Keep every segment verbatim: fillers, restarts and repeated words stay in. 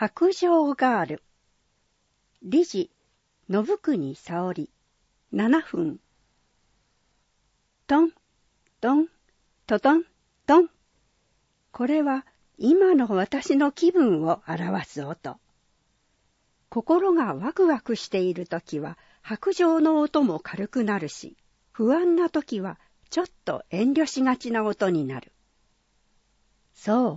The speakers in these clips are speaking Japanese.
白杖ガール。理事、信国沙織。ななふん。トン、トン、トトン、トン。これは今の私の気分を表す音。心がワクワクしているときは白杖の音も軽くなるし、不安なときはちょっと遠慮しがちな音になる。そう、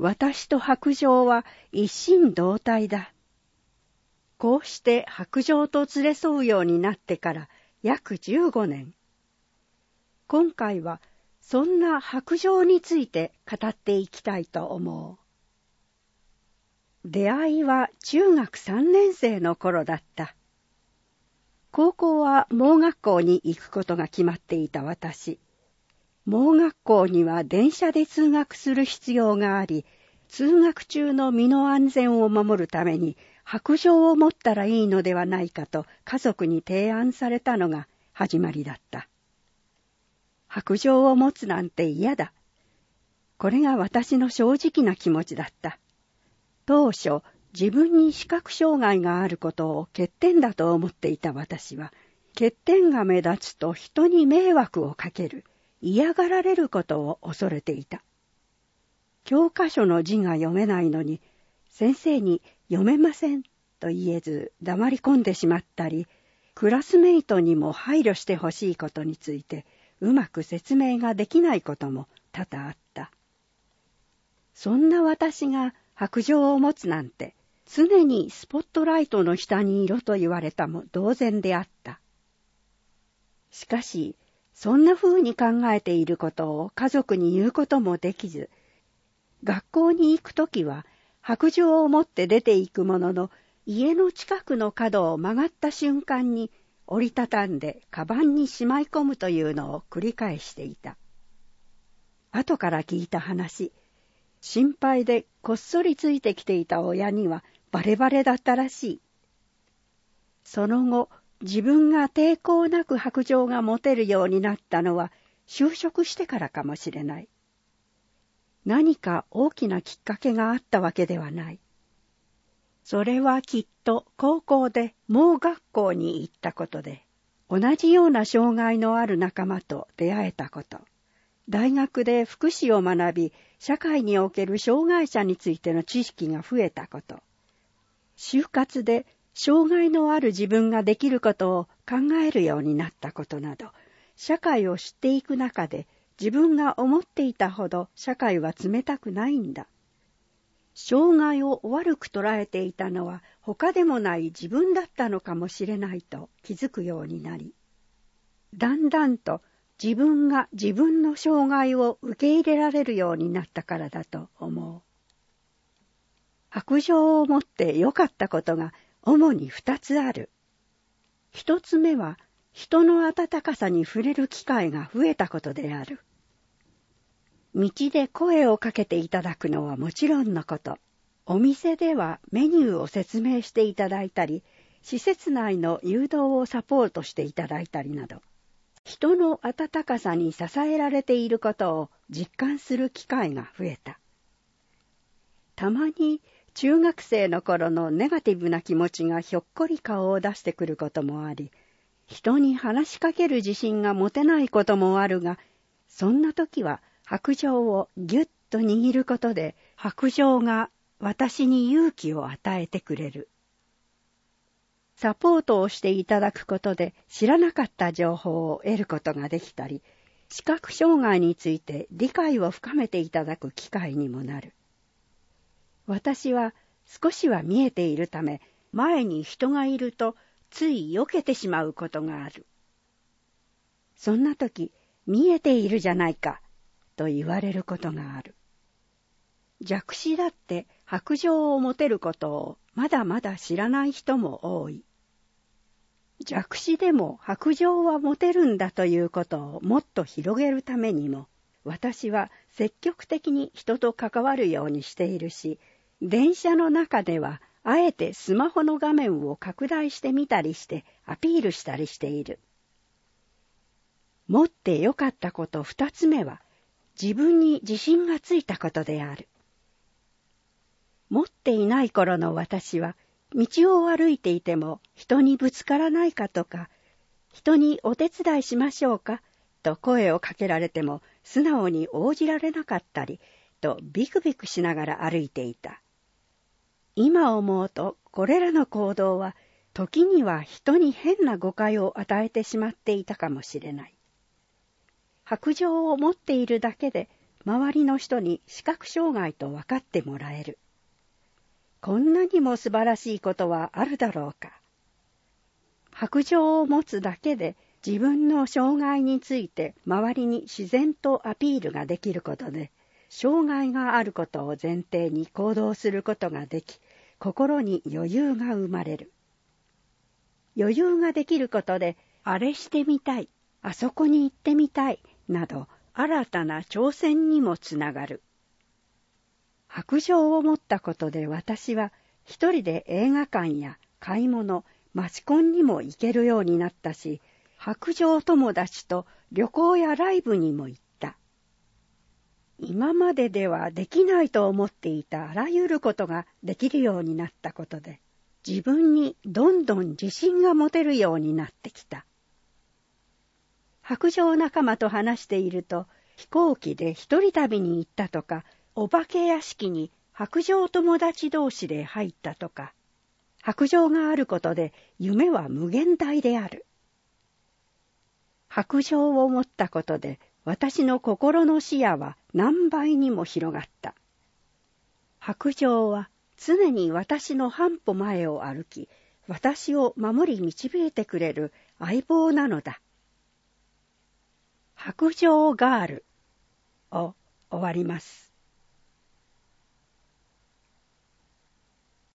私と白杖は一心同体だ。こうして白杖と連れ添うようになってから約じゅうごねん。今回はそんな白杖について語っていきたいと思う。出会いは中学さんねん生の頃だった。高校は盲学校に行くことが決まっていた私。盲学校には電車で通学する必要があり、通学中の身の安全を守るために白杖を持ったらいいのではないかと家族に提案されたのが始まりだった。白杖を持つなんて嫌だ。これが私の正直な気持ちだった。当初、自分に視覚障害があることを欠点だと思っていた私は、欠点が目立つと人に迷惑をかける、嫌がられることを恐れていた。教科書の字が読めないのに、先生に読めませんと言えず黙り込んでしまったり、クラスメイトにも配慮してほしいことについてうまく説明ができないことも多々あった。そんな私が白杖を持つなんて、常にスポットライトの下にいろと言われたも同然であった。しかし、そんな風に考えていることを家族に言うこともできず、学校に行くときは白杖を持って出て行くものの、家の近くの角を曲がった瞬間に折りたたんでカバンにしまい込むというのを繰り返していた。後から聞いた話、心配でこっそりついてきていた親にはバレバレだったらしい。その後、自分が抵抗なく白杖が持てるようになったのは就職してからかもしれない。何か大きなきっかけがあったわけではない。それはきっと高校で盲学校に行ったことで、同じような障害のある仲間と出会えたこと、大学で福祉を学び、社会における障害者についての知識が増えたこと、就活で障害のある自分ができることを考えるようになったことなど、社会を知っていく中で自分が思っていたほど社会は冷たくないんだ。障害を悪く捉えていたのは他でもない自分だったのかもしれないと気づくようになり、だんだんと自分が自分の障害を受け入れられるようになったからだと思う。白杖を持って良かったことが主に二つある。一つ目は人の温かさに触れる機会が増えたことである。道で声をかけていただくのはもちろんのこと、お店ではメニューを説明していただいたり、施設内の誘導をサポートしていただいたりなど、人の温かさに支えられていることを実感する機会が増えた。たまに中学生の頃のネガティブな気持ちがひょっこり顔を出してくることもあり、人に話しかける自信が持てないこともあるが、そんな時は白杖をぎゅっと握ることで、白杖が私に勇気を与えてくれる。サポートをしていただくことで知らなかった情報を得ることができたり、視覚障害について理解を深めていただく機会にもなる。私は少しは見えているため、前に人がいるとつい避けてしまうことがある。そんな時、見えているじゃないかと言われることがある。弱視だって白杖を持てることをまだまだ知らない人も多い。弱視でも白杖は持てるんだということをもっと広げるためにも、私は積極的に人と関わるようにしているし、電車の中ではあえてスマホの画面を拡大してみたりしてアピールしたりしている。持ってよかったこと二つ目は、自分に自信がついたことである。 持っていない頃の私は、道を歩いていても人にぶつからないかとか、人にお手伝いしましょうかと声をかけられても素直に応じられなかったりとビクビクしながら歩いていた。今思うとこれらの行動は時には人に変な誤解を与えてしまっていたかもしれない。白杖を持っているだけで周りの人に視覚障害と分かってもらえる。こんなにも素晴らしいことはあるだろうか。白杖を持つだけで自分の障害について周りに自然とアピールができることで、障害があることを前提に行動することができ、心に余裕が生まれる。余裕ができることで、あれしてみたい、あそこに行ってみたい、など新たな挑戦にもつながる。白杖を持ったことで私は一人で映画館や買い物、街コンにも行けるようになったし、白杖友達と旅行やライブにも行った。今までではできないと思っていたあらゆることができるようになったことで、自分にどんどん自信が持てるようになってきた。白杖仲間と話していると、飛行機で一人旅に行ったとか、お化け屋敷に白杖友達同士で入ったとか、白杖があることで夢は無限大である。白杖を持ったことで私の心の視野は何倍にも広がった。白杖は常に私の半歩前を歩き、私を守り導いてくれる相棒なのだ。白杖ガールを終わります。